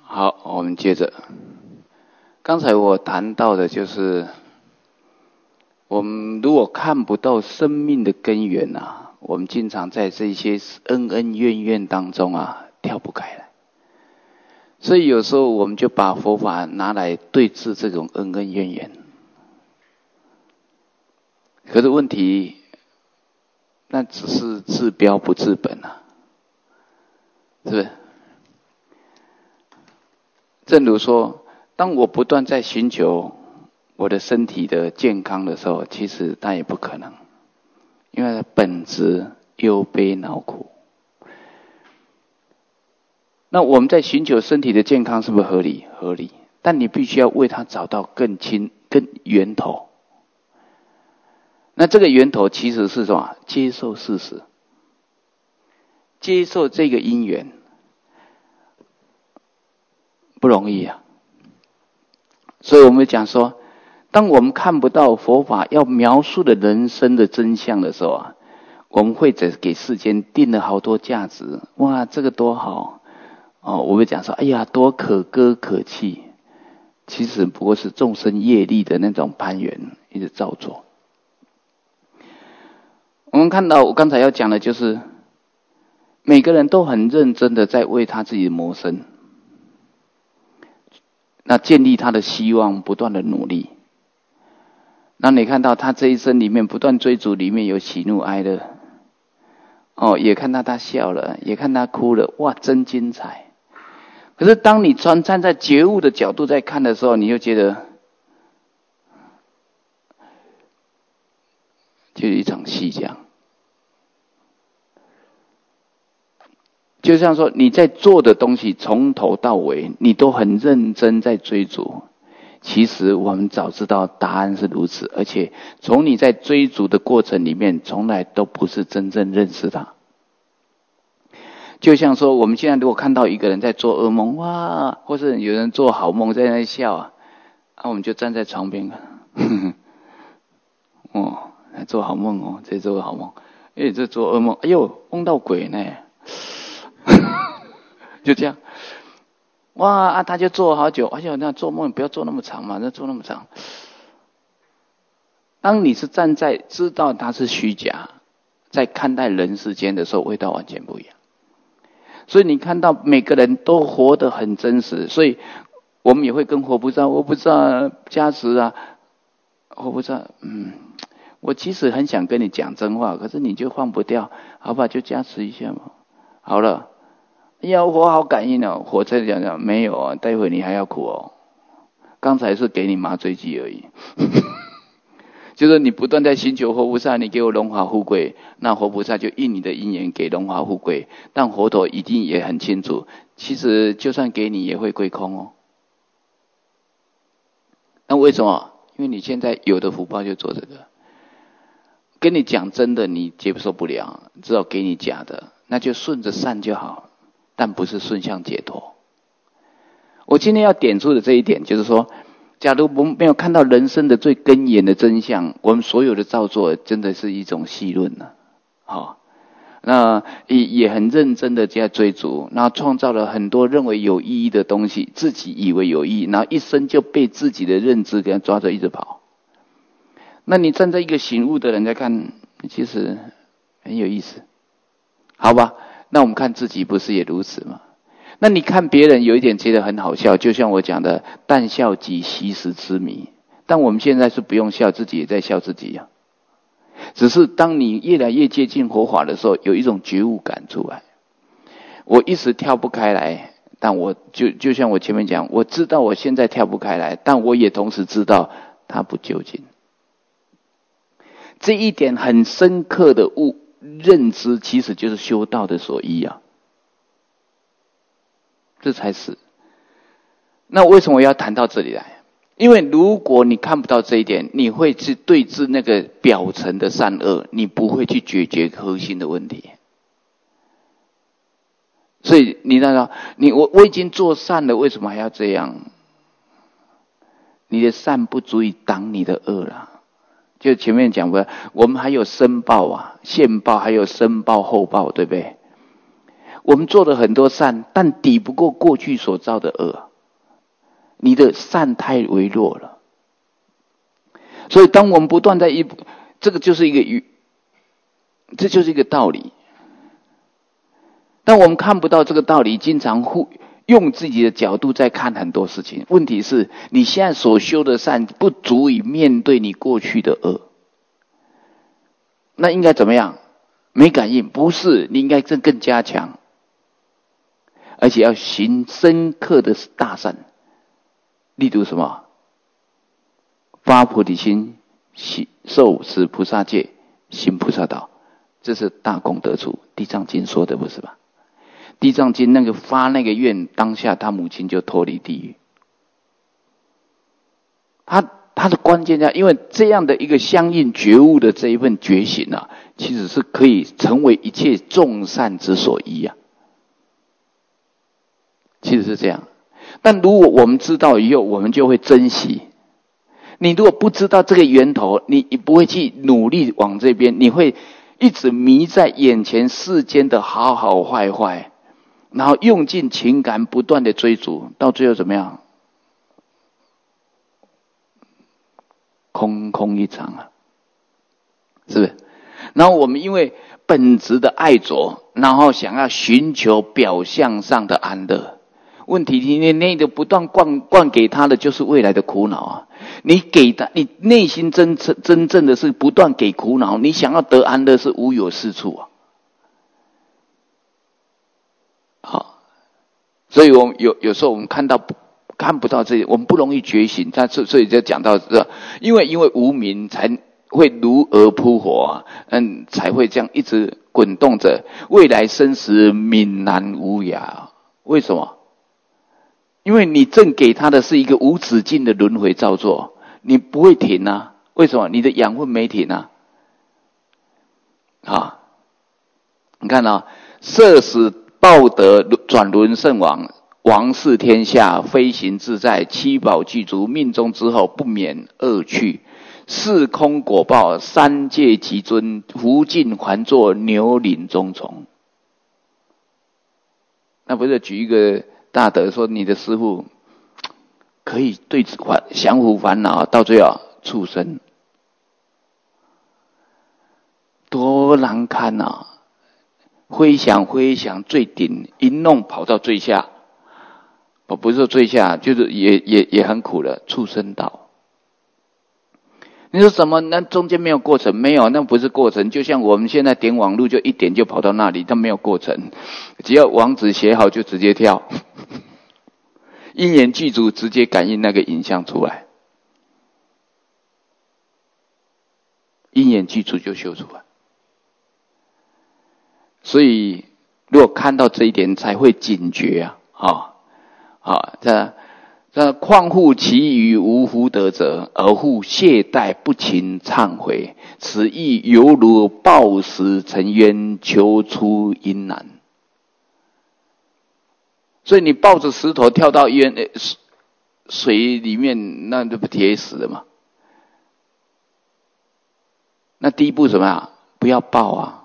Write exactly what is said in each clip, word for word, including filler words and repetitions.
好，我们接着。刚才我谈到的就是，我们如果看不到生命的根源啊，我们经常在这些恩恩怨怨当中啊跳不开来。所以有时候我们就把佛法拿来对治这种恩恩怨怨。可是问题，那只是治标不治本啊，是不是？正如说，当我不断在寻求我的身体的健康的时候，其实它也不可能，因为它本质忧悲恼苦。那我们在寻求身体的健康是不是合理？合理，但你必须要为它找到更清、更源头。那这个源头其实是什么？接受事实，接受这个因缘，不容易啊。所以我们讲说，当我们看不到佛法要描述的人生的真相的时候啊，我们会只给世间定了好多价值。哇，这个多好哦！我们讲说，哎呀，多可歌可泣。其实不过是众生业力的那种攀缘，一直造作。我们看到我刚才要讲的就是，每个人都很认真的在为他自己谋生，那建立他的希望，不断的努力。那你看到他这一生里面不断追逐，里面有喜怒哀乐，哦，也看到他笑了，也看他哭了，哇，真精彩。可是当你站站在觉悟的角度在看的时候，你就觉得，就是一场戏这样。就像说你在做的东西从头到尾你都很认真在追逐，其实我们早知道答案是如此，而且从你在追逐的过程里面从来都不是真正认识他。就像说我们现在如果看到一个人在做噩梦，哇，或是有人做好梦在那里笑啊，啊我们就站在床边呵呵哦，做好梦哦，这做好梦，哎，这做噩梦，哎呦，梦到鬼呢。就这样，哇啊！他就做好久，哎呀，那做梦不要做那么长嘛，那做那么长。当你是站在知道它是虚假，在看待人世间的时候，味道完全不一样。所以你看到每个人都活得很真实，所以我们也会跟活菩萨、活菩萨加持啊，活菩萨，嗯，我其实很想跟你讲真话，可是你就放不掉，好吧，就加持一下嘛。好了。哎呀，我好感应哦！火车讲讲没有啊，待会你还要苦哦。刚才是给你麻醉剂而已，就是你不断在寻求活菩萨，你给我荣华富贵，那活菩萨就应你的因缘给荣华富贵。但佛陀一定也很清楚，其实就算给你也会归空哦。那为什么？因为你现在有的福报就做这个。跟你讲真的，你接受不了，只好给你假的，那就顺着善就好。但不是顺向解脱。我今天要点出的这一点，就是说，假如我们没有看到人生的最根源的真相，我们所有的造作真的是一种戏论了。好，那也也很认真的在追逐，然后创造了很多认为有意义的东西，自己以为有意义，然后一生就被自己的认知给抓着一直跑。那你站在一个醒悟的人在看，其实很有意思，好吧？那我们看自己不是也如此吗？那你看别人有一点觉得很好笑，就像我讲的“但笑即息时痴迷”，但我们现在是不用笑，自己也在笑自己呀、啊。只是当你越来越接近佛法的时候，有一种觉悟感出来。我一时跳不开来，但我就就像我前面讲，我知道我现在跳不开来，但我也同时知道它不究竟。这一点很深刻的悟。认知其实就是修道的所依啊，这才是。那为什么要谈到这里来？因为如果你看不到这一点，你会去对峙那个表层的善恶，你不会去解决核心的问题。所以你知道，你我我已经做善了，为什么还要这样？你的善不足以挡你的恶了。就前面讲过，我们还有申报啊、现报，还有申报后报，对不对？ 我们做了很多善，但抵不过过去所造的恶。你的善太微弱了。所以当我们不断在一，这个就是一个，这就是一个道理。但我们看不到这个道理，经常会用自己的角度在看很多事情。问题是你现在所修的善不足以面对你过去的恶，那应该怎么样？没感应？不是，你应该更更加强，而且要行深刻的大善。例如什么？发菩提心，受持菩萨戒，行菩萨道，这是大功德处。地藏经说的不是吧？地藏经那个发那个愿，当下他母亲就脱离地狱。他他的关键在，因为这样的一个相应觉悟的这一份觉醒啊，其实是可以成为一切众善之所依啊。其实是这样，但如果我们知道以后，我们就会珍惜。你如果不知道这个源头，你你不会去努力往这边，你会一直迷在眼前世间的好好坏坏，然后用尽情感不断的追逐，到最后怎么样？空空一场啊，是不是？然后我们因为本质的爱着，然后想要寻求表象上的安乐。问题你内的不断灌灌给他的就是未来的苦恼啊！你给他，你内心真真正的是不断给苦恼，你想要得安乐是无有是处啊！好，所以我们有有时候我们看到看不到这些，我们不容易觉醒。他所以就讲到这，因为因为无明才会如蛾扑火啊，嗯，才会这样一直滚动着，未来生死泯然无涯。为什么？因为你正给他的是一个无止境的轮回造作，你不会停啊？为什么？你的养分没停啊？啊，你看啊，摄使报德转轮圣王，王视天下，飞行自在，七宝具足，命中之后不免恶趣，四空果报，三界极尊，福尽还作牛领中虫。那不是举一个大德说，你的师父可以对降伏烦恼，到最后畜生，多难看啊！飞翔飞翔最顶，一弄跑到最下，我不是说最下，就是也也也很苦了，畜生道。你说什么？那中间没有过程？没有，那不是过程。就像我们现在点网路，就一点就跑到那里，它没有过程。只要网址写好，就直接跳。因缘具足，直接感应那个影像出来。因缘具足就修出来。所以，如果看到这一点，才会警觉啊！啊啊，这。这况复其余无福德者，而复懈怠不勤忏悔，此亦犹如抱石沉渊，求出阴难。所以你抱着石头跳到渊水里面，那就不铁死了嘛？那第一步什么呀？不要抱啊！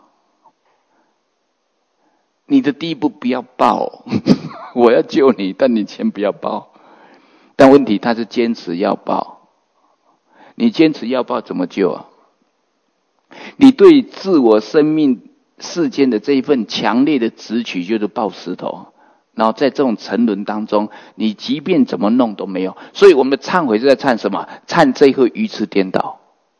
你的第一步不要抱，我要救你，但你先不要抱。但问题他是坚持要报，你坚持要报怎么救啊？你对自我生命世间的这一份强烈的执取，就是抱石头，然后在这种沉沦当中，你即便怎么弄都没有。所以我们的忏悔是在忏什么？忏这一颗鱼翅颠倒。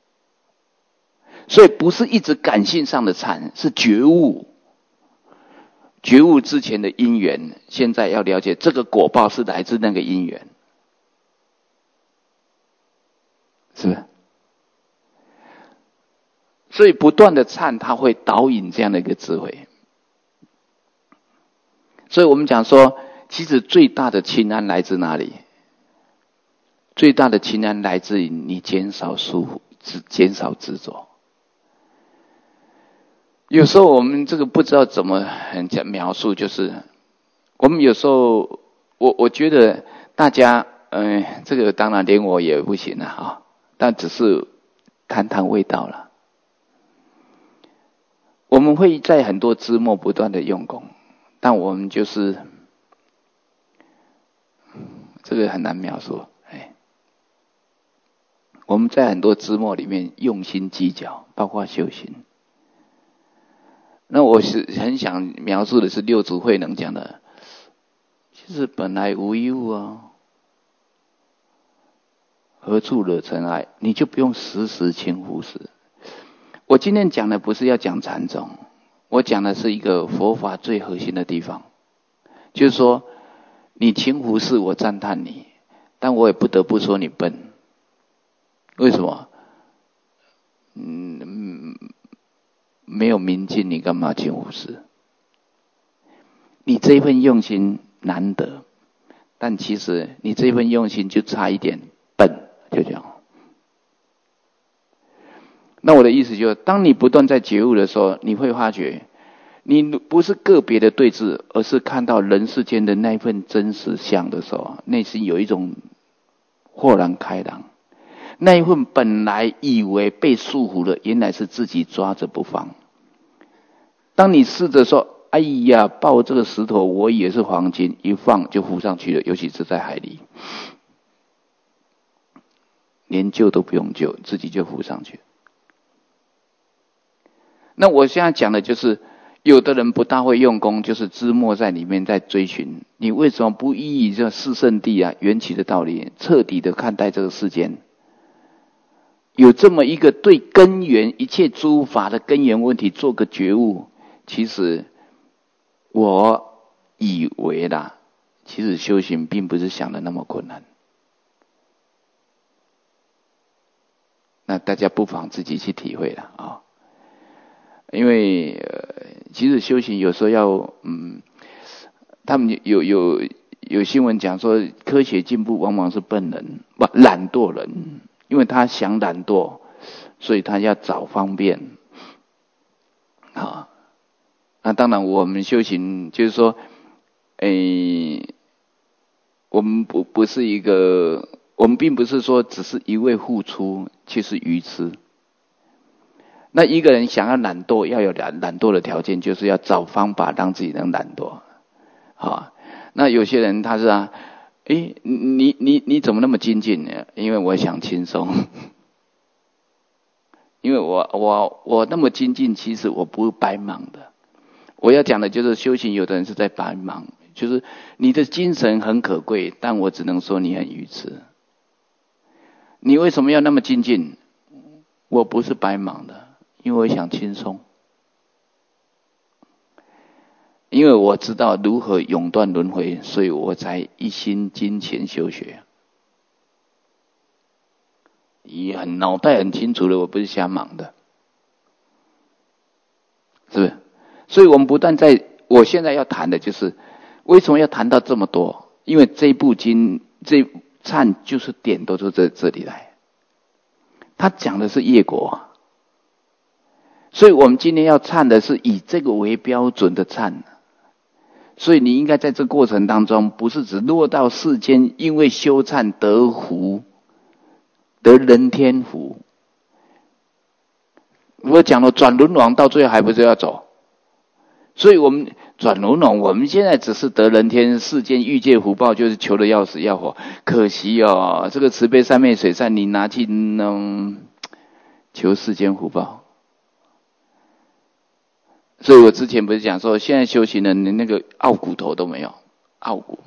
所以不是一直感性上的忏，是觉悟。觉悟之前的因缘，现在要了解这个果报是来自那个因缘。是不是？所以不断的忏，它会导引这样的一个智慧。所以我们讲说，其实最大的清安来自哪里？最大的清安来自于你减少束缚，减少执着。有时候我们这个不知道怎么很讲描述，就是我们有时候，我我觉得大家，嗯、呃，这个当然连我也不行了哈。但只是谈谈味道了。我们会在很多枝末不断的用功， 但我们就是这个很难描述。哎，我们在很多枝末里面用心计较，包括修行。那我是很想描述的是六祖慧能讲的，其实本来无一物啊，何处惹尘埃？你就不用时时勤拂拭。我今天讲的不是要讲禅宗，我讲的是一个佛法最核心的地方，就是说你勤拂拭，我赞叹你，但我也不得不说你笨。为什么？嗯，没有明镜，你干嘛勤拂拭？你这一份用心难得，但其实你这份用心就差一点笨，就这样。那我的意思就是，当你不断在觉悟的时候，你会发觉，你不是个别的对峙，而是看到人世间的那一份真实相的时候，内心有一种豁然开朗。那一份本来以为被束缚了，原来是自己抓着不放。当你试着说，哎呀，抱这个石头我也是黄金，一放就浮上去了，尤其是在海里，连救都不用救，自己就浮上去。那我现在讲的就是，有的人不大会用功，就是枝末在里面在追寻，你为什么不依这四圣谛啊缘起的道理，彻底的看待这个世间？有这么一个对根源一切诸法的根源问题做个觉悟，其实我以为啦，其实修行并不是想的那么困难。那大家不妨自己去体会了啊、哦，因为、呃、其实修行有时候要嗯，他们有有有新闻讲说，科学进步往往是笨人不懒惰人。因为他想懒惰，所以他要找方便。啊，那当然我们修行就是说，诶，我们不不是一个，我们并不是说只是一味付出，其实愚痴。那一个人想要懒惰，要有懒懒惰的条件，就是要找方法让自己能懒惰。啊，那有些人他是啊。诶，你你你怎么那么精进呢？因为我想轻松，因为我我我那么精进，其实我不是白忙的。我要讲的就是修行，有的人是在白忙，就是你的精神很可贵，但我只能说你很愚痴。你为什么要那么精进？我不是白忙的，因为我想轻松。因为我知道如何永断轮回，所以我才一心精勤修学。也很脑袋很清楚的，我不是瞎忙的，是不是？所以我们不但在，我现在要谈的就是，为什么要谈到这么多？因为这部经，这忏就是点都从这这里来，他讲的是业果，所以我们今天要忏的是以这个为标准的忏。所以你应该在这过程当中，不是只落到世间，因为修忏得福，得人天福。我讲了转轮王，到最后还不是要走？所以我们转轮王，我们现在只是得人天世间欲界福报，就是求的要死要活。可惜哦，这个慈悲三昧水善，你拿去弄求世间福报。所以我之前不是讲说，现在修行人连那个傲骨头都没有，傲骨。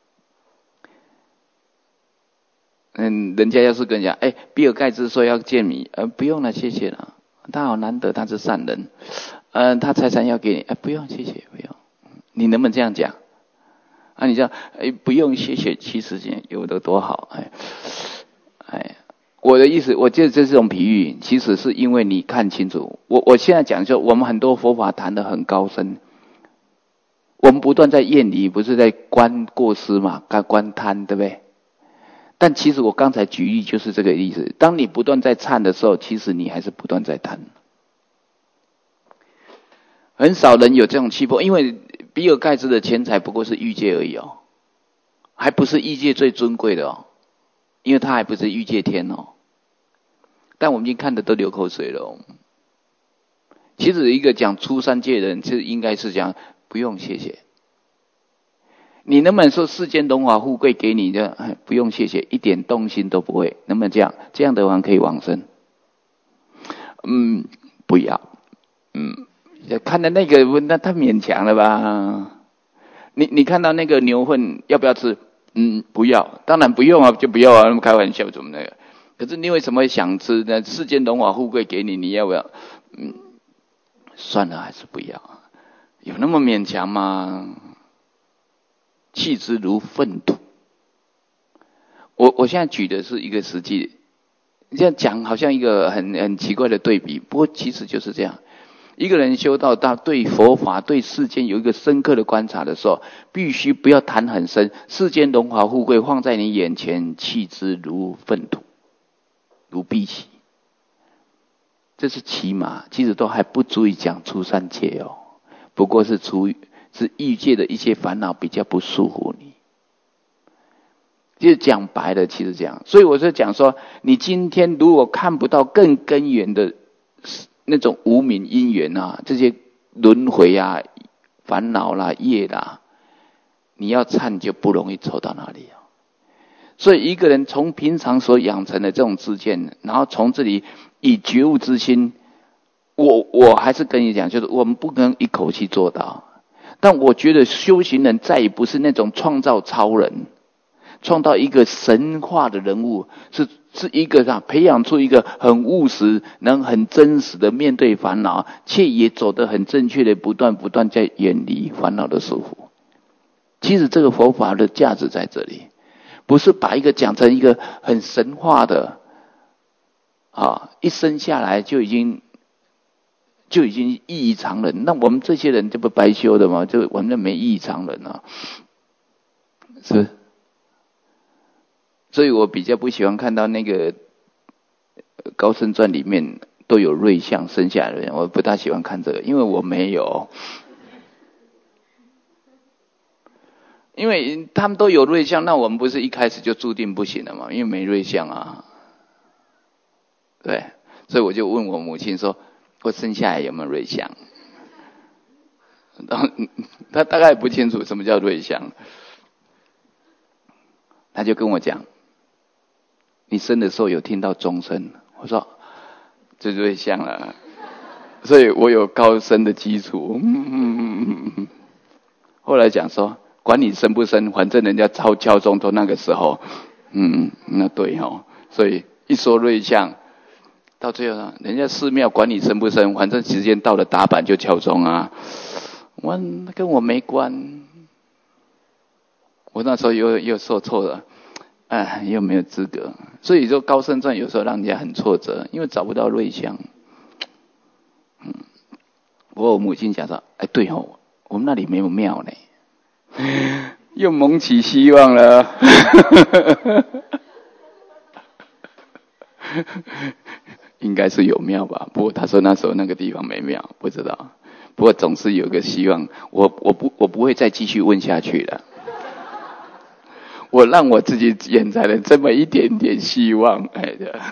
嗯，人家要是跟人家，哎，比尔盖茨说要见你，呃，不用了，谢谢了。他好难得，他是善人，呃，他财产要给你，哎，不用，谢谢，不用。你能不能这样讲？啊，你这样，哎，不用，谢谢，其实有的多好，哎，哎。我的意思，我觉得这是种比喻，其实是因为你看清楚。我我现在讲就，我们很多佛法谈得很高深，我们不断在厌离，不是在观过失嘛，观贪，对不对？但其实我刚才举例就是这个意思。当你不断在忏的时候，其实你还是不断在贪。很少人有这种气魄，因为比尔盖茨的钱财不过是欲界而已哦，还不是欲界最尊贵的哦。因为他还不是欲界天哦，但我们已经看得都流口水了、哦。其实一个讲出三界的人，其实应该是讲不用谢谢， 你能不能说世间荣华富贵给你的，哎，不用谢谢，一点动心都不会？能不能这样？这样的人可以往生？嗯，不要。嗯，看到那个，那太勉强了吧？你你看到那个牛粪要不要吃？嗯，不要，当然不用啊，就不要啊，那么开玩笑怎么那个？可是你为什么会想吃呢？世间荣华富贵给你，你要不要？嗯，算了，还是不要。有那么勉强吗？弃之如粪土。我我现在举的是一个实际，这样讲好像一个很很奇怪的对比，不过其实就是这样。一个人修道到对佛法、对世间有一个深刻的观察的时候，必须不要谈很深。世间荣华富贵放在你眼前，弃之如粪土，如敝屣。这是起码，其实都还不足以讲出三界哦。不过是出是欲界的一些烦恼比较不束缚你。就讲白了，其实这样。所以我就讲说，你今天如果看不到更根源的那种无明因缘啊，这些轮回啊、烦恼啦、业啦，你要忏就不容易走到哪里啊。所以一个人从平常所养成的这种知见，然后从这里以觉悟之心，我我还是跟你讲，就是我们不能一口气做到。但我觉得修行人再也不是那种创造超人，创造一个神话的人物，是是一个让培养出一个很务实、能很真实的面对烦恼，却也走得很正确的，不断不断在远离烦恼的束缚。其实这个佛法的价值在这里，不是把一个讲成一个很神话的，啊，一生下来就已经就已经异于常人。那我们这些人这不白修的吗？就我们就没异于常人啊，是不是？所以我比较不喜欢看到那个高僧传里面都有瑞相生下来的人，我不大喜欢看这个，因为我没有。因为他们都有瑞相，那我们不是一开始就注定不行了吗？因为没瑞相啊。对，所以我就问我母亲说，我生下来有没有瑞相？然后他大概不清楚什么叫瑞相，他就跟我讲，你生的时候有听到钟声？我说这瑞相了，所以我有高深的基础。后来讲说，管你生不生，反正人家敲敲钟都那个时候。嗯，那对哦。所以一说瑞相，到最后人家寺庙管你生不生，反正时间到了打板就敲钟啊。我跟我没关。我那时候又又说错了，哎，又没有资格。所以说高僧传有时候让人家很挫折，因为找不到瑞相。嗯，不过我母亲讲说，哎，对哦，我们那里没有庙呢。又萌起希望了。应该是有庙吧，不过他说那时候那个地方没庙，不知道。不过总是有个希望，我我不我不会再继续问下去了。我让我自己掩在了这么一点点希望，哎的。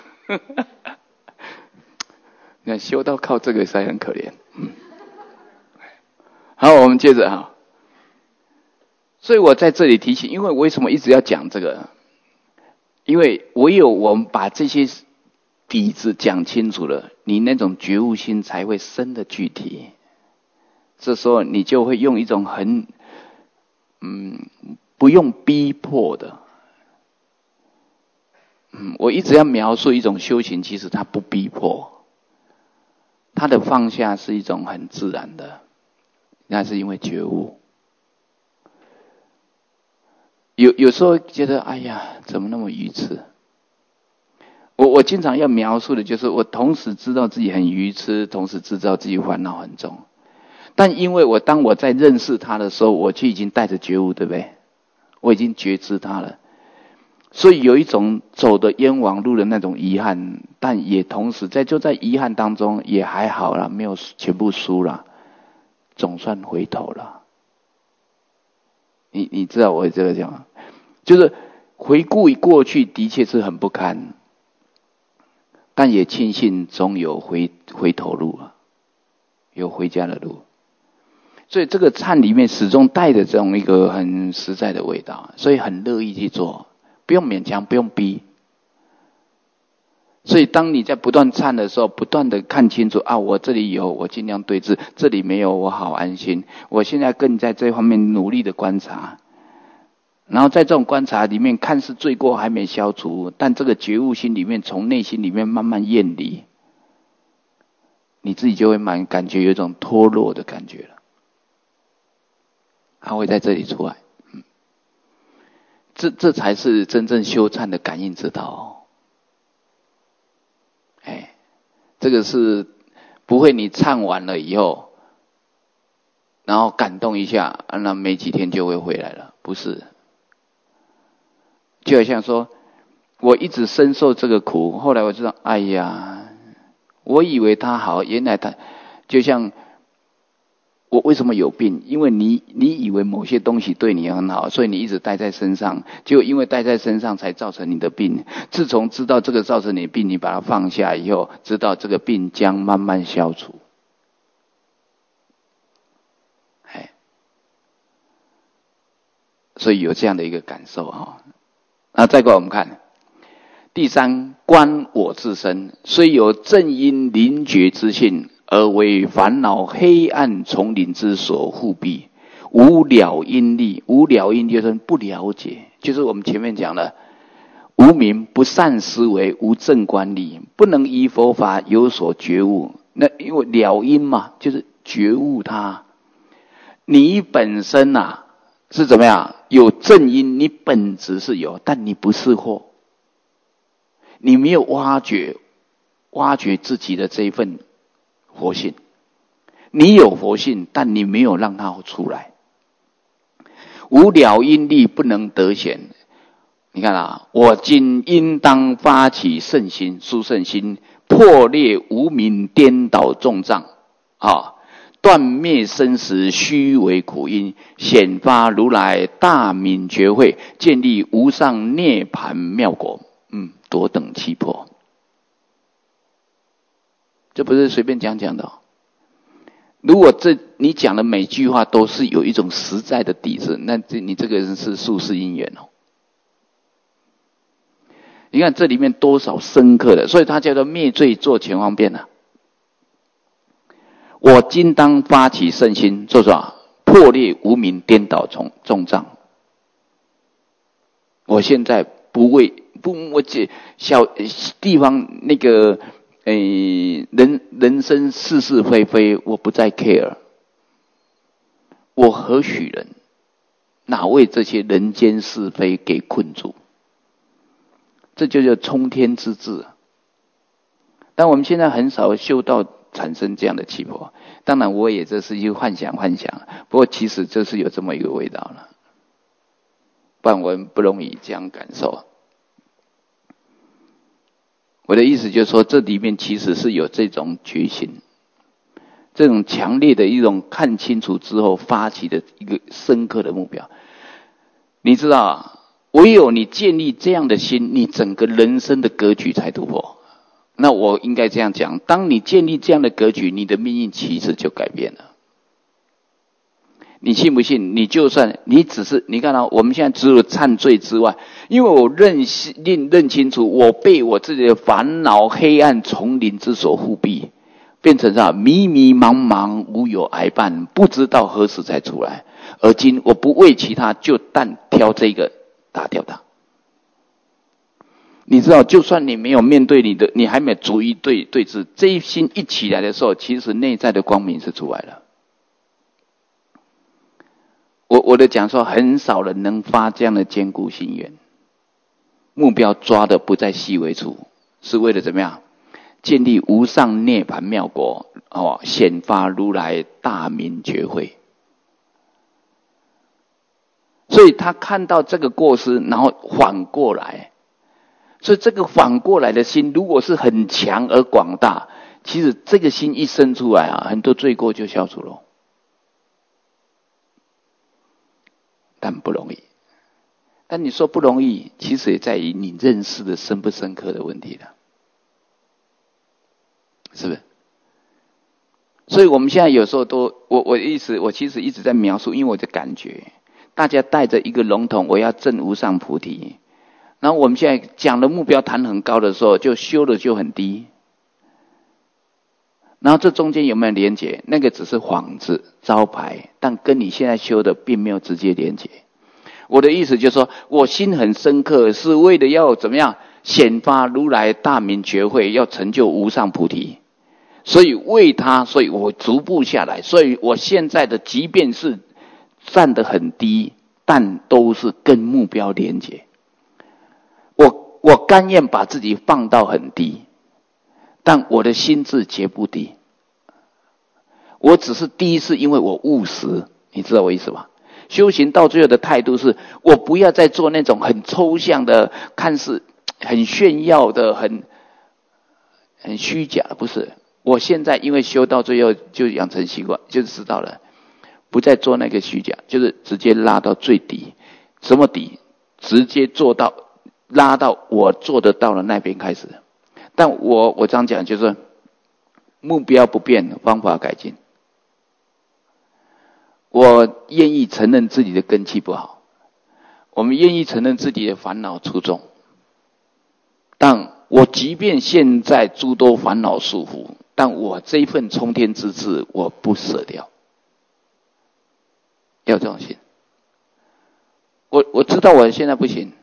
那修道靠这个实在很可怜。嗯，好，我们接着哈。所以我在这里提醒，因为为什么一直要讲这个？因为唯有我们把这些底子讲清楚了，你那种觉悟心才会生的具体。这时候你就会用一种很，嗯，不用逼迫的，嗯，我一直要描述一种修行，其实它不逼迫，它的放下是一种很自然的，那是因为觉悟。有有时候觉得，哎呀，怎么那么愚痴？我我经常要描述的就是，我同时知道自己很愚痴，同时知道自己烦恼很重。但因为我当我在认识他的时候，我就已经带着觉悟，对不对？我已经觉知他了，所以有一种走的冤枉路的那种遗憾，但也同时在就在遗憾当中也还好啦，没有全部输了，总算回头了。你你知道我这个讲吗？就是回顾过去的确是很不堪，但也庆幸总有回回头路啊，有回家的路。 所以这个忏里面始终带着这种一个很实在的味道，所以很乐意去做，不用勉强，不用逼。所以当你在不断忏的时候，不断的看清楚啊，我这里有，我尽量对治；这里没有，我好安心。我现在更在这方面努力的观察，然后在这种观察里面，看似罪过还没消除，但这个觉悟心里面，从内心里面慢慢厌离，你自己就会蛮感觉有一种脱落的感觉了。它会在这里出来，嗯，这这才是真正修忏的感应之道哦。哎，这个是不会你忏完了以后，然后感动一下，那没几天就会回来了，不是。就好像说，我一直深受这个苦，后来我知道，哎呀，我以为他好，原来他就像我为什么有病？因为你你以为某些东西对你很好，所以你一直带在身上，就因为带在身上才造成你的病。自从知道这个造成你的病，你把它放下以后，知道这个病将慢慢消除。哎，所以有这样的一个感受哈。那再过来我们看第三，观我自身，虽有正因灵觉之性，而为烦恼黑暗丛林之所护蔽，无了因力。无了因就是不了解，就是我们前面讲的无明不善思维，无正观力，不能依佛法有所觉悟。那因为了因嘛，就是觉悟它。你本身啊是怎么样？有正因，你本质是有，但你不是惑，你没有挖掘挖掘自己的这一份佛性。你有佛性，但你没有让它出来。无了因力，不能得显。你看啊，我今应当发起圣心、殊胜心，破裂无明颠倒重障啊，断灭生死虚为苦因，显发如来大明觉慧，建立无上涅槃妙果。嗯，多等气魄，这不是随便讲讲的哦。如果这你讲的每句话都是有一种实在的底子，那这你这个人是宿世因缘哦。你看这里面多少深刻的，所以它叫做灭罪做前方便啊。我今当发起圣心，做什么？破裂无明颠倒重重障。我现在不为不我这小地方那个诶人人生是是非非，我不再 care。我何许人？哪为这些人间是非给困住？这就叫冲天之志。但我们现在很少修道产生这样的气魄，当然我也这是一个幻想幻想，不过其实这是有这么一个味道了，不然我们不容易这样感受。我的意思就是说，这里面其实是有这种决心，这种强烈的一种看清楚之后发起的一个深刻的目标。你知道啊，唯有你建立这样的心，你整个人生的格局才突破。那我应该这样讲，当你建立这样的格局，你的命运其实就改变了。你信不信？你就算你只是你看到、啊、我们现在除了忏罪之外，因为我认认认清楚，我被我自己的烦恼黑暗丛林之所护蔽，变成啥？迷迷茫茫，无有挨伴，不知道何时才出来。而今我不为其他，就但挑这个打掉它。你知道，就算你没有面对你的，你还没有逐一对对峙，这一心一起来的时候，其实内在的光明是出来了。我我的讲说，很少人能发这样的坚固心愿，目标抓的不在细微处，是为了怎么样？建立无上涅槃妙果，哦，显发如来大明觉慧。所以他看到这个过失，然后反过来。所以这个反过来的心，如果是很强而广大，其实这个心一生出来啊，很多罪过就消除了。但不容易。但你说不容易，其实也在于你认识的深不深刻的问题了，是不是？ 所以我们现在有时候都，我我的意思，我其实一直在描述，因为我的感觉，大家带着一个笼统，我要证无上菩提，然后我们现在讲的目标谈很高的时候，就修的就很低，然后这中间有没有连结？那个只是幌子招牌，但跟你现在修的并没有直接连结。我的意思就是说，我心很深刻，是为了要怎么样显发如来大明觉慧，要成就无上菩提。所以为他，所以我逐步下来，所以我现在的即便是站得很低，但都是跟目标连结。我我甘愿把自己放到很低，但我的心智绝不低。我只是低是因为我务实，你知道我意思吧？修行到最后的态度是，我不要再做那种很抽象的，看似很炫耀的，很很虚假的，不是。我现在因为修到最后就养成习惯，就知道了，不再做那个虚假，就是直接拉到最低。什么底？直接做到拉到我做得到的那边开始。但我我这样讲就是目标不变，方法改进。我愿意承认自己的根气不好，我们愿意承认自己的烦恼出众，但我即便现在诸多烦恼束缚，但我这一份冲天之志我不舍掉，要这种心。我我知道我现在不行，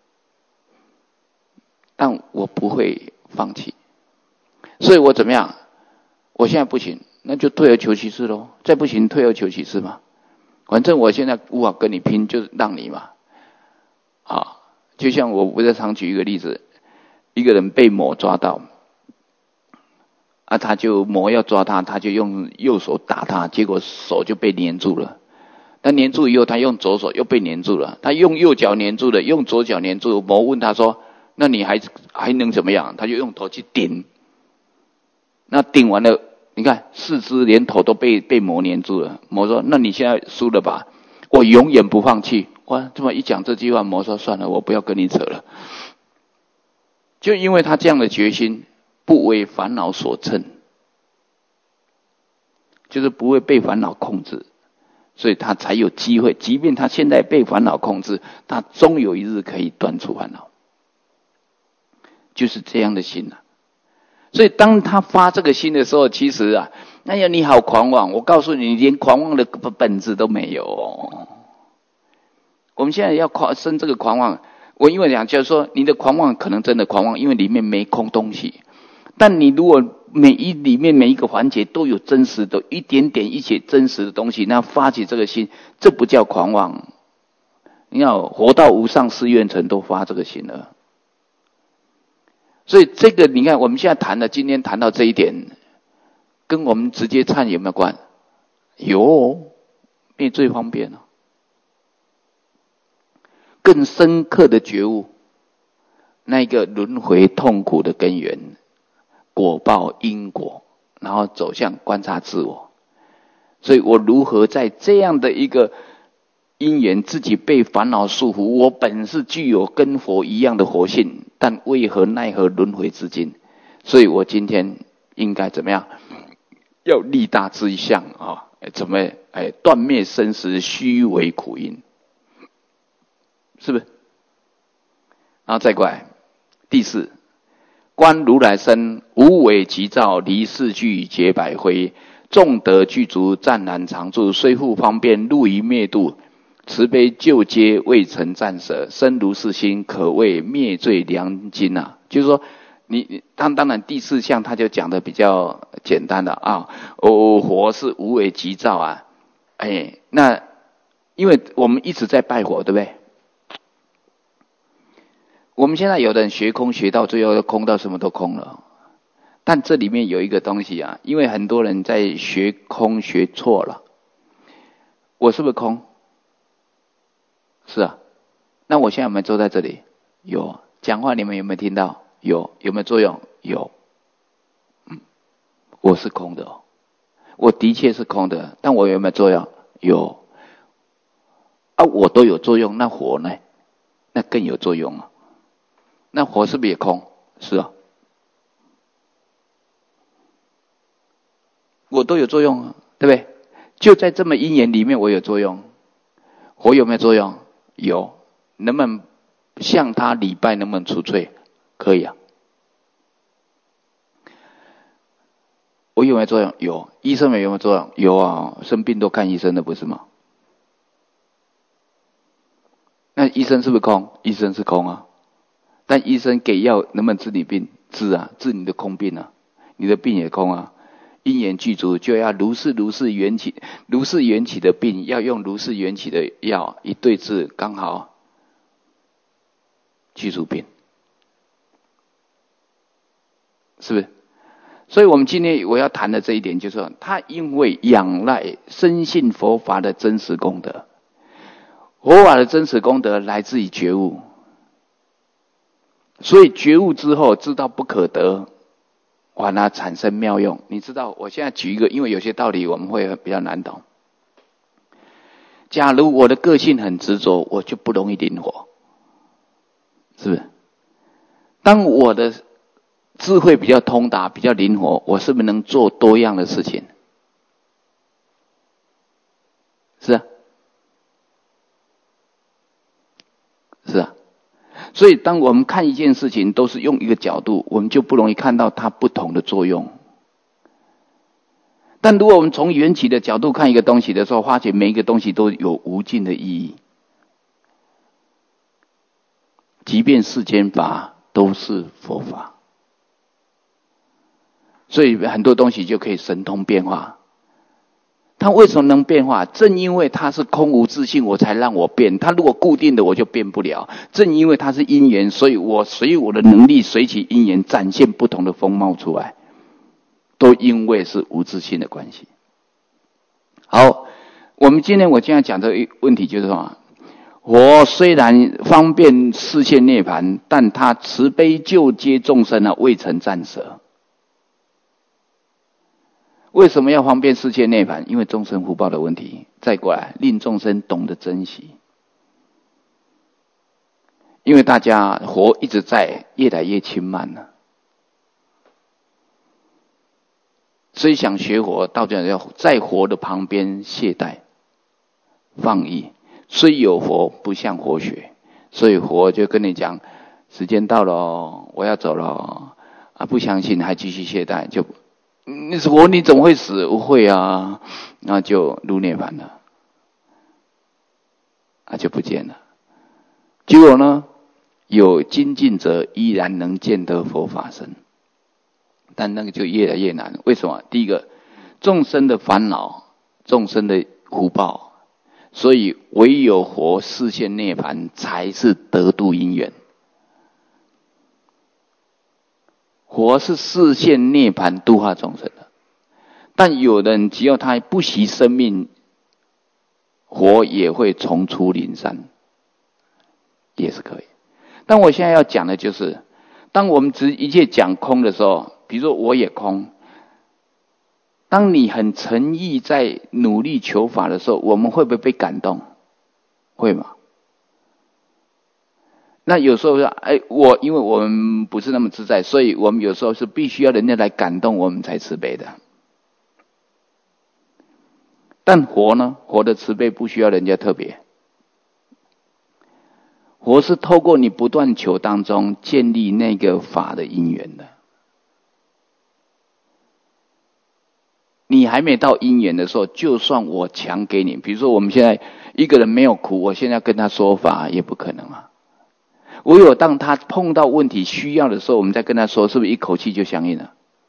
但我不会放弃。所以我怎么样？我现在不行，那就退而求其次咯。再不行，退而求其次嘛。反正我现在无法跟你拼，就是让你嘛。啊，就像我不是常举一个例子，一个人被魔抓到，啊，他就魔要抓他，他就用右手打他，结果手就被黏住了。他黏住以后，他用左手又被黏住了。他用右脚黏住了，用左脚黏住。魔问他说：“那你还还能怎么样？”他就用头去顶。那顶完了，你看四肢连头都被被魔黏住了。魔说：“那你现在输了吧？我永远不放弃。”哇，这么一讲这句话，魔说：“算了，我不要跟你扯了。”就因为他这样的决心，不为烦恼所乘，就是不会被烦恼控制，所以他才有机会。即便他现在被烦恼控制，他终有一日可以断除烦恼，就是这样的心啊。所以当他发这个心的时候，其实啊，哎呀，你好狂妄！我告诉你，你连狂妄的本质都没有哦。我们现在要生这个狂妄，我因为讲就是说，你的狂妄可能真的狂妄，因为里面没空东西。但你如果每一里面每一个环节都有真实的一点点一些真实的东西，那发起这个心，这不叫狂妄。你要活到无上誓愿成都发这个心了。所以这个你看，我们现在谈的，今天谈到这一点，跟我们直接参有没有关？有，灭最方便了。更深刻的觉悟，那个轮回痛苦的根源，果报因果，然后走向观察自我。所以我如何在这样的一个因缘，自己被烦恼束缚，我本是具有跟佛一样的活性，但为何奈何轮回之境？所以我今天应该怎么样？要立大志向啊！怎么哎断灭生死虚伪苦因？是不是？然后再过来第四，观如来身无为急躁，离世具结百灰，众德具足，湛然常住，虽复方便，入于灭度。慈悲救皆未曾暂舍，身如是心，可谓灭罪良机啊！就是说，你当当然第四项他就讲的比较简单的啊，哦，佛是无为急躁啊，哎，那因为我们一直在拜火，对不对？我们现在有的人学空学到最后空到什么都空了，但这里面有一个东西啊，因为很多人在学空学错了。我是不是空？是啊。那我现在有没有坐在这里？有。讲话你们有没有听到？有。有没有作用？有。嗯，我是空的哦，我的确是空的，但我有没有作用？有。啊，我都有作用，那火呢？那更有作用啊。那火是不是也空？是啊。 我都有作用啊，对不对？就在这么因缘里面，我有作用。火有没有作用？有。能不能向他礼拜？能不能除罪？可以啊。我有没有作用？有。医生有没有作用？有啊，生病都看医生的，不是吗？那医生是不是空？医生是空啊。但医生给药能不能治你病？治啊，治你的空病啊。你的病也空啊。因缘具足，就要如是如是缘起，如是缘起的病，要用如是缘起的药一对治，刚好具足病，是不是？所以我们今天我要谈的这一点，就是说他因为仰赖深信佛法的真实功德，佛法的真实功德来自于觉悟，所以觉悟之后知道不可得，把它产生妙用。你知道，我现在举一个，因为有些道理我们会比较难懂。假如我的个性很执着，我就不容易灵活，是不是？当我的智慧比较通达，比较灵活，我是不是能做多样的事情？是啊，是啊。所以当我们看一件事情都是用一个角度，我们就不容易看到它不同的作用。但如果我们从缘起的角度看一个东西的时候，发觉每一个东西都有无尽的意义，即便世间法都是佛法，所以很多东西就可以神通变化。它为什么能变化？正因为它是空无自性，我才让我变。它如果固定的，我就变不了。正因为它是因缘，所以我随我的能力，随其因缘展现不同的风貌出来，都因为是无自性的关系。好，我们今天我今天讲的问题就是说，佛虽然方便示现涅槃，但他慈悲救接众生啊，未曾暂舍。为什么要方便世界涅槃？因为众生福报的问题。再过来，令众生懂得珍惜。因为大家活一直在越来越轻慢了，所以想学活，到底要在活的旁边懈怠、放逸。虽有活，不像活学。所以活就跟你讲，时间到了哦，我要走了哦，啊，不相信还继续懈怠，就。你活你怎么会死？不会啊，那就入涅槃了，啊就不见了。结果呢，有精进者依然能见得佛法身，但那个就越来越难。为什么？第一个，众生的烦恼，众生的福报，所以唯有活示现涅槃，才是得度因缘。活是示现涅槃度化众生的，但有人只要他不惜生命，活也会重出灵山，也是可以。但我现在要讲的就是，当我们只一切讲空的时候，比如说我也空，当你很诚意在努力求法的时候，我们会不会被感动？会吗？那有时候说，哎，我因为我们不是那么自在，所以我们有时候是必须要人家来感动我们才慈悲的。但活呢？活的慈悲不需要人家特别，活是透过你不断求当中建立那个法的因缘的。你还没到因缘的时候，就算我强给你，比如说我们现在一个人没有苦，我现在跟他说法也不可能啊。唯有当他碰到问题需要的时候，我们再跟他说，是不是一口气就相应了？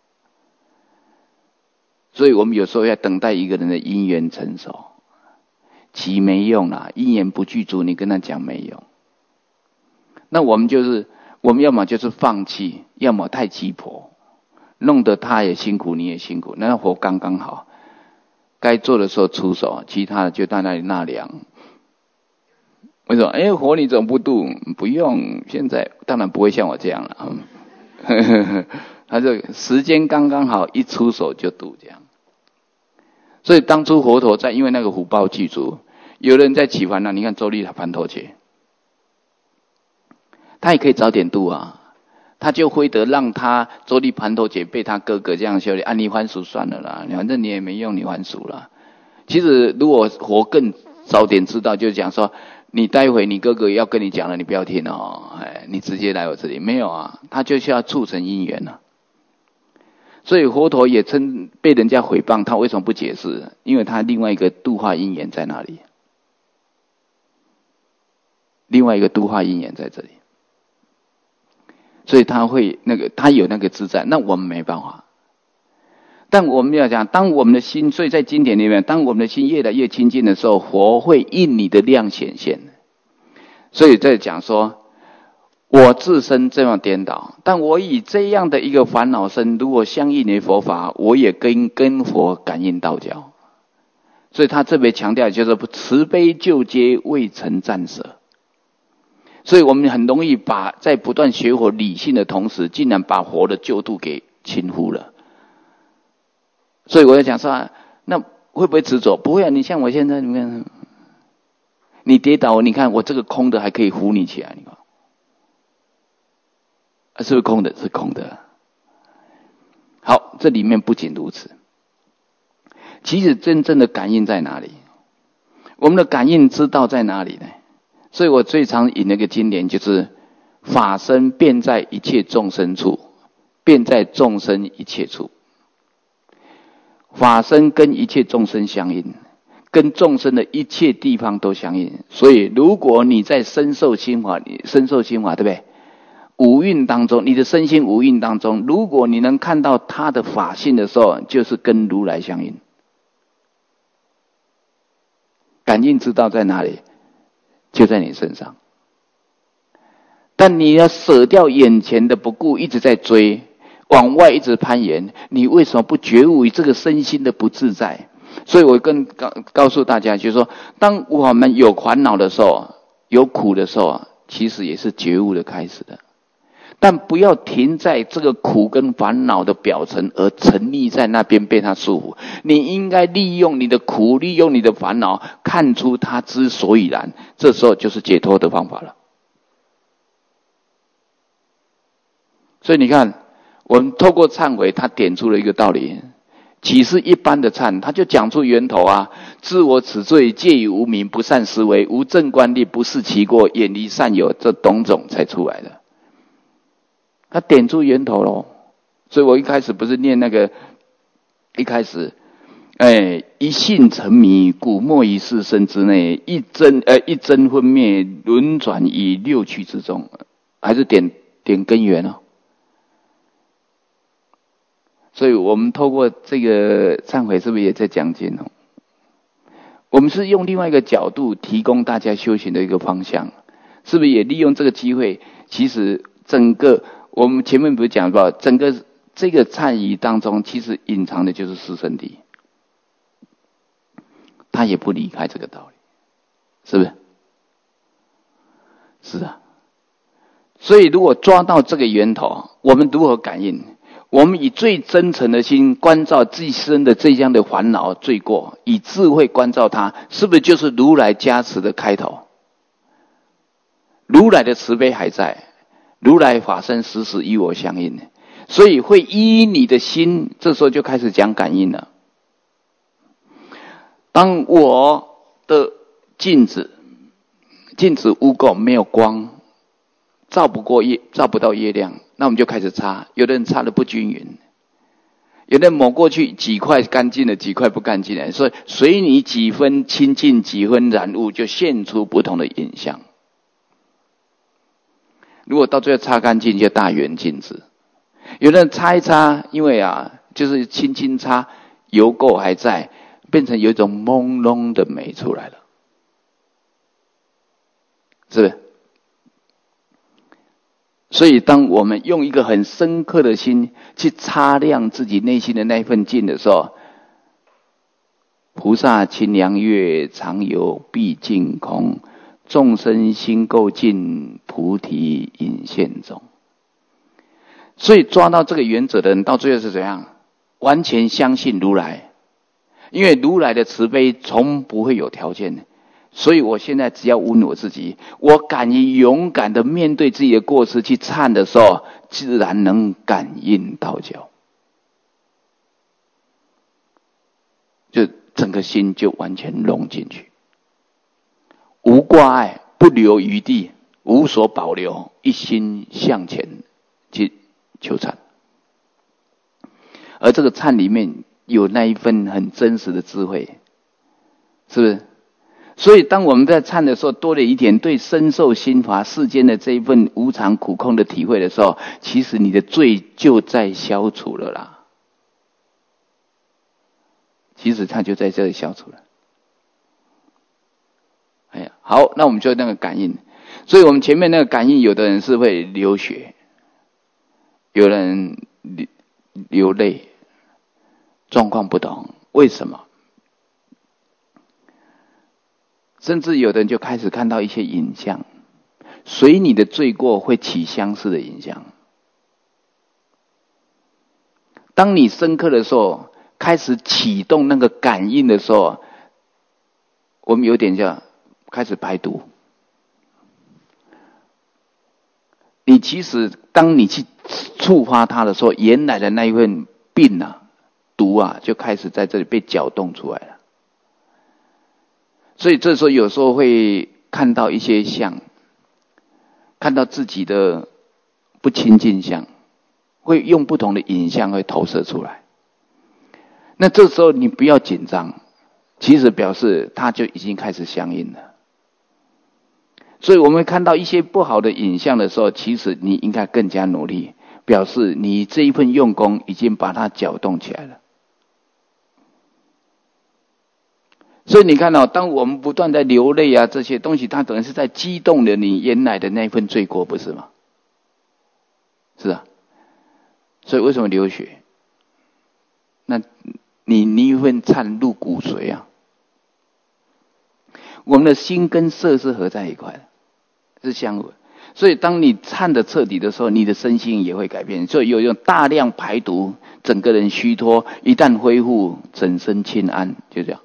所以我们有时候要等待一个人的因缘成熟，急没用啦，因缘不具足，你跟他讲没用。那我们就是，我们要么就是放弃，要么太急迫，弄得他也辛苦，你也辛苦，那活刚刚好，该做的时候出手，其他的就在那里纳凉。为什么？哎，活你怎么不度？不用，现在当然不会像我这样了。他这时间刚刚好，一出手就度这样。所以当初佛陀在，因为那个福报具足，有人在起烦恼，你看周立他盘头节，他也可以早点度啊， 他就会得让他周利盘陀姐被他哥哥这样修理，啊，你还俗算了啦，反正你也没用，你还俗了。其实如果活更早点知道，就讲说，你待会你哥哥要跟你讲了，你不要听哦，哎，你直接来我这里，没有啊，他就是要促成因缘了。所以佛陀也称被人家诽谤，他为什么不解释？因为他另外一个度化因缘在那里，另外一个度化因缘在这里，所以他会那个他有那个自在，那我们没办法。但我们要讲，当我们的心，所以在经典里面，当我们的心越来越清净的时候，佛会应你的量显现。所以在讲说，我自身这样颠倒，但我以这样的一个烦恼身，如果相应于佛法，我也跟跟佛感应道交。所以他特别强调，就是慈悲救劫未曾暂舍。所以我们很容易把在不断学佛理性的同时，竟然把佛的救度给轻忽了。所以我要讲说，那会不会执着？不会啊！你像我现在，你看，你跌倒，你看我这个空的还可以扶你起来，你看，啊，是不是空的？是空的。好，这里面不仅如此，其实真正的感应在哪里？我们的感应之道在哪里呢？所以我最常引那个经典，就是法身遍在一切众生处，遍在众生一切处。法身跟一切众生相应，跟众生的一切地方都相应。所以如果你在身受心法，身受心法，对不对？五蕴当中，你的身心五蕴当中，如果你能看到他的法性的时候，就是跟如来相应。感应之道在哪里？就在你身上。但你要舍掉眼前的不顾，一直在追，往外一直攀岩，你为什么不觉悟于这个身心的不自在？所以我跟告告诉大家，就是说，当我们有烦恼的时候，有苦的时候，其实也是觉悟的开始的。但不要停在这个苦跟烦恼的表层而沉溺在那边被它束缚。你应该利用你的苦，利用你的烦恼，看出它之所以然，这时候就是解脱的方法了。所以你看，我们透过忏悔，他点出了一个道理，岂是一般的忏，他就讲出源头啊，知我此罪，介于无明，不善思维，无正观力，不视其过，远离善友，这种种才出来的。他点出源头咯。所以我一开始不是念那个，一开始，哎，一性沉迷，古没于四身之内，一真呃一真昏灭，轮转于六趣之中，还是点点根源哦。所以我们透过这个忏悔，是不是也在讲经哦？我们是用另外一个角度提供大家修行的一个方向，是不是也利用这个机会？其实整个我们前面不是讲到，整个这个忏仪当中，其实隐藏的就是四圣谛，他也不离开这个道理，是不是？是啊。所以如果抓到这个源头，我们如何感应？我们以最真诚的心关照自身的这样的烦恼罪过，以智慧关照它，是不是就是如来加持的开头？如来的慈悲还在，如来法身时时与我相应，所以会依你的心，这时候就开始讲感应了。当我的镜子，镜子污垢没有光，照不过夜，照不到月亮，那我们就开始擦。有的人擦的不均匀，有的人抹过去几块干净了，几块不干净了，所以随你几分清净，几分染污，就现出不同的影像。如果到最后擦干净，就大圆镜子。有的人擦一擦，因为啊，就是轻轻擦，油垢还在，变成有一种朦胧的美出来了，是不是？所以当我们用一个很深刻的心去擦亮自己内心的那份镜的时候，菩萨清凉月，常有毕竟空，众生心垢净，菩提隐现中。所以抓到这个原则的人，到最后是怎样？完全相信如来，因为如来的慈悲从不会有条件， 所以我现在只要问我自己，我敢于勇敢的面对自己的过失去忏的时候，自然能感应道交，就整个心就完全融进去，无挂碍，不留余地，无所保留，一心向前去求忏。而这个忏里面有那一份很真实的智慧，是不是？所以当我们在忏的时候多了一点对身受心法世间的这一份无常苦空的体会的时候，其实你的罪就在消除了啦。其实它就在这里消除了。哎呀，好，那我们就那个感应。所以我们前面那个感应，有的人是会流血，有人流流泪，状况不同。为什么？甚至有的人就开始看到一些影像，随你的罪过会起相似的影像。当你深刻的时候，开始启动那个感应的时候，我们有点叫开始排毒。你其实当你去触发它的时候，原来的那一份病啊、毒啊，就开始在这里被搅动出来了。所以这时候有时候会看到一些相，看到自己的不清净相，会用不同的影像会投射出来。那这时候你不要紧张，其实表示它就已经开始相应了。所以我们看到一些不好的影像的时候，其实你应该更加努力，表示你这一份用功已经把它搅动起来了。所以你看到、哦，当我们不断在流泪啊，这些东西它等于是在激动了你原来的那份罪过，不是吗？是啊。所以为什么流血？那你你一份忏入骨髓啊。我们的心跟色是合在一块的，是相合。所以当你忏的彻底的时候，你的身心也会改变。所以有用大量排毒，整个人虚脱，一旦恢复，整身清安，就这样。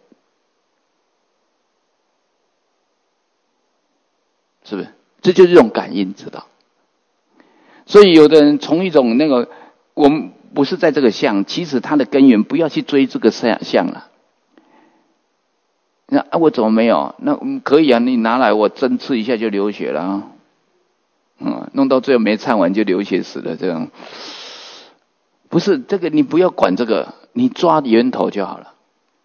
是不是？这就是一种感应，知道？所以有的人从一种那个，我们不是在这个相，其实它的根源不要去追这个相相了。那啊，我怎么没有？那可以啊，你拿来我针刺一下就流血了啊，嗯，弄到最后没唱完就流血死了，这样不是这个，你不要管这个，你抓源头就好了。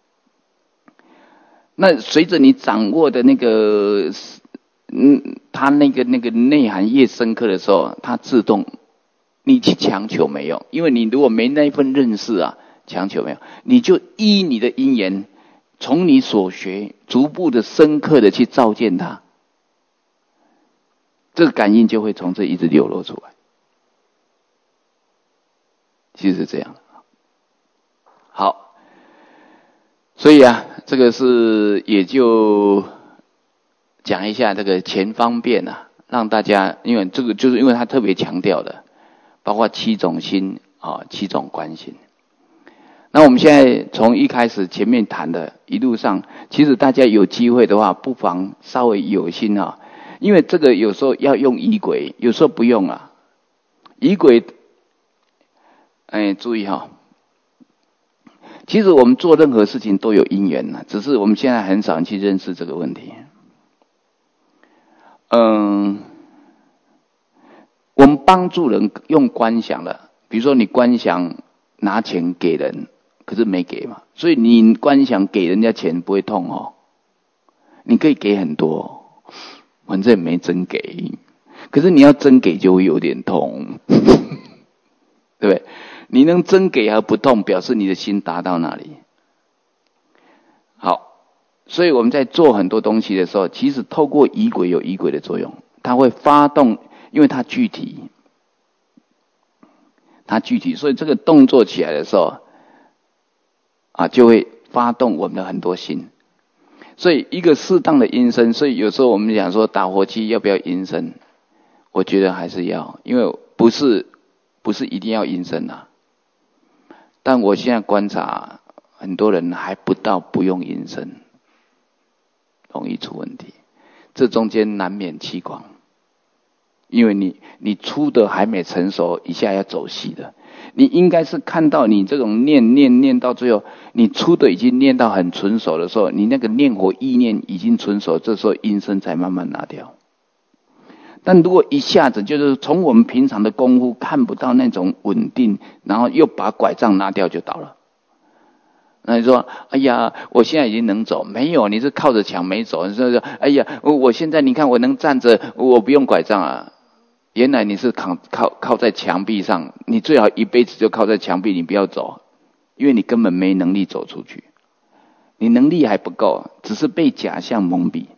那随着你掌握的那个。嗯，他那个那个内涵越深刻的时候，他自动，你去强求没有，因为你如果没那一份认识啊，强求没有，你就依你的因缘，从你所学，逐步的深刻的去照见它，这个感应就会从这一直流露出来。其实是这样。好，所以啊，这个是也就。讲一下这个前方便啊，让大家，因为这个就是因为他特别强调的，包括七种心啊、哦，七种观心。那我们现在从一开始前面谈的，一路上，其实大家有机会的话，不妨稍微有心啊，因为这个有时候要用仪轨，有时候不用啊。仪轨，哎，注意哈、哦，其实我们做任何事情都有因缘啊，只是我们现在很少人去认识这个问题。嗯，我们帮助人用观想的，比如说你观想拿钱给人，可是没给嘛，所以你观想给人家钱不会痛哦，你可以给很多，反正也没真给，可是你要真给就会有点痛，对不对？你能真给而不痛，表示你的心达到那里。好。所以我们在做很多东西的时候，其实透过仪轨有仪轨的作用，它会发动，因为它具体，它具体，所以这个动作起来的时候，啊，就会发动我们的很多心。所以一个适当的阴身，所以有时候我们讲说打火机要不要阴身，我觉得还是要，因为不是不是一定要阴身啊。但我现在观察，很多人还不到不用阴身。 容易出问题。这中间难免欺狂，因为你你出的还没成熟，一下要走细的。你应该是看到你这种念念念到最后，你出的已经念到很纯熟的时候，你那个念火意念已经纯熟，这时候阴身才慢慢拿掉。但如果一下子就是从我们平常的功夫看不到那种稳定，然后又把拐杖拿掉就倒了。那你说，哎呀，我现在已经能走，没有，你是靠着墙没走。你说，哎呀，我现在你看我能站着，我不用拐杖啊。原来你是靠靠靠在墙壁上，你最好一辈子就靠在墙壁，你不要走，因为你根本没能力走出去，你能力还不够，只是被假象蒙蔽。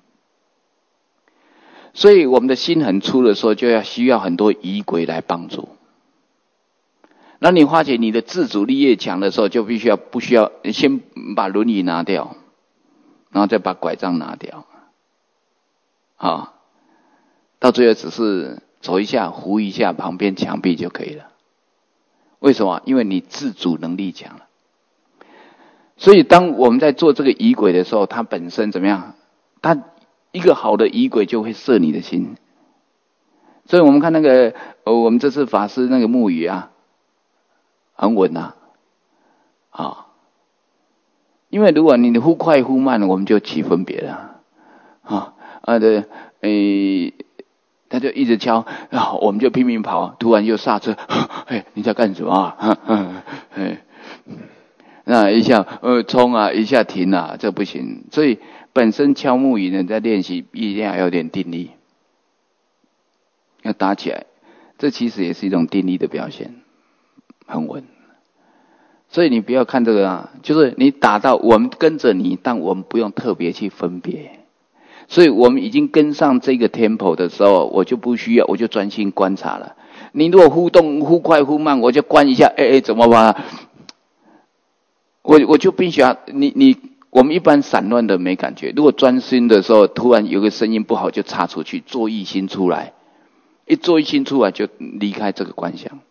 所以我们的心很粗的时候，就要需要很多仪轨来帮助。那你发觉你的自主力越强的时候，就必须要不需要先把轮椅拿掉，然后再把拐杖拿掉，啊，到最后只是走一下扶一下旁边墙壁就可以了。为什么？因为你自主能力强了。所以当我们在做这个仪轨的时候，它本身怎么样？它一个好的仪轨就会摄你的心。所以我们看那个呃，我们这次法师那个木鱼啊，很稳啊，啊，因为如果你忽快忽慢，我们就起分别了，啊啊对，诶，他就一直敲，啊，我们就拼命跑，突然又刹车，哎，你在干什么啊？哎，那一下呃冲啊，一下停啊，这不行。所以本身敲木鱼呢，在练习一定要有点定力，要打起来，这其实也是一种定力的表现。很稳，所以你不要看这个啊，就是你打到我们跟着你，但我们不用特别去分别。所以我们已经跟上这个 tempo 的时候，我就不需要，我就专心观察了。你如果忽动忽快忽慢，我就关一下，哎哎，怎么办？我我就必须要你你我们一般散乱的没感觉，如果专心的时候，突然有个声音不好，就插出去，做一心出来，一做一心出来就离开这个观想。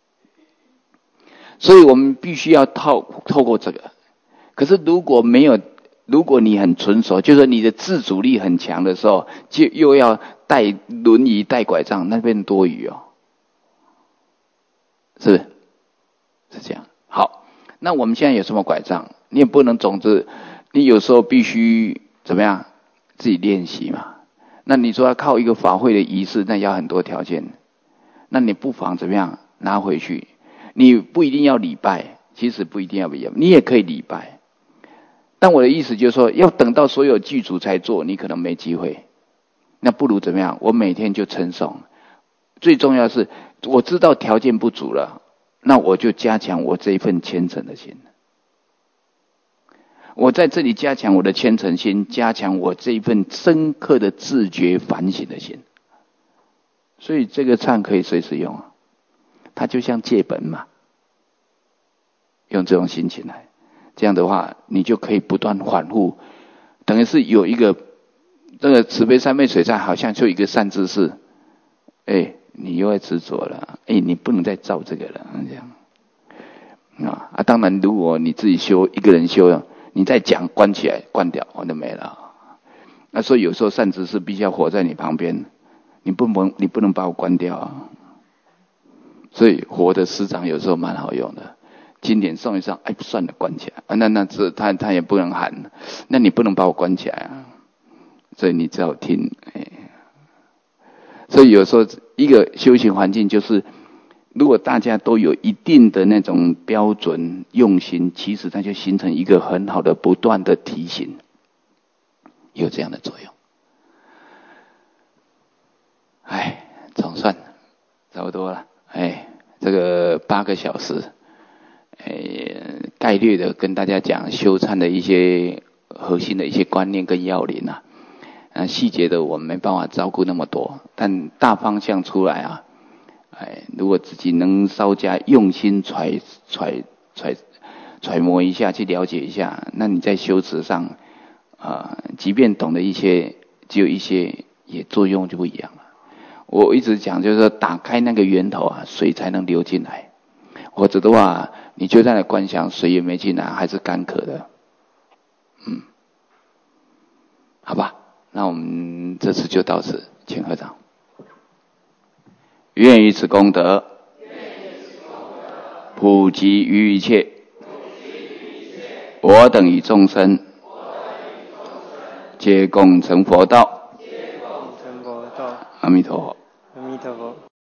所以我们必须要透透过这个。可是如果没有，如果你很纯熟，就是你的自主力很强的时候，就又要带轮椅带拐杖，那边多余哦，是不是？是这样。好，那我们现在有什么拐杖？你也不能总之，你有时候必须怎么样自己练习嘛。那你说要靠一个法会的仪式，那要很多条件，那你不妨怎么样拿回去。你不一定要礼拜，其实不一定要礼拜，你也可以礼拜。但我的意思就是说，要等到所有剧组才做，你可能没机会。那不如怎么样？我每天就称颂。最重要的是，我知道条件不足了，那我就加强我这一份虔诚的心。我在这里加强我的虔诚心，加强我这一份深刻的自觉反省的心。所以这个忏可以随时用，它就像戒本嘛，用这种心情来，这样的话，你就可以不断反复，等于是有一个这个慈悲三昧水忏，好像就一个善知识，哎，你又要执着了，哎，你不能再造这个了，这样啊啊！当然，如果你自己修，一个人修，你再讲关起来，关掉，我就没了。那所以有时候善知识必须要活在你旁边，你不能你不能把我关掉啊。所以活的师长有时候蛮好用的，经典诵一诵，哎，算了，关起来啊。那那这他他也不能喊，那你不能把我关起来啊。所以你只好听，哎。所以有时候一个修行环境就是，如果大家都有一定的那种标准用心，其实它就形成一个很好的不断的提醒，有这样的作用。哎，总算差不多了。哎，这个八个小时，哎，概略的跟大家讲修忏的一些核心的一些观念跟要领啊，啊，细节的我们没办法照顾那么多，但大方向出来啊，哎，如果自己能稍加用心揣揣揣揣摩一下，去了解一下，那你在修持上啊、呃，即便懂得一些，只有一些也作用就不一样了。我一直讲，就是说打开那个源头啊，水才能流进来。否则的话，你就在那观想，水也没进来，还是干渴的。嗯， 好吧？那我们这次就到此，请合掌。愿以此功德，普及于一切，我等与众生，皆共成佛道。阿弥陀佛。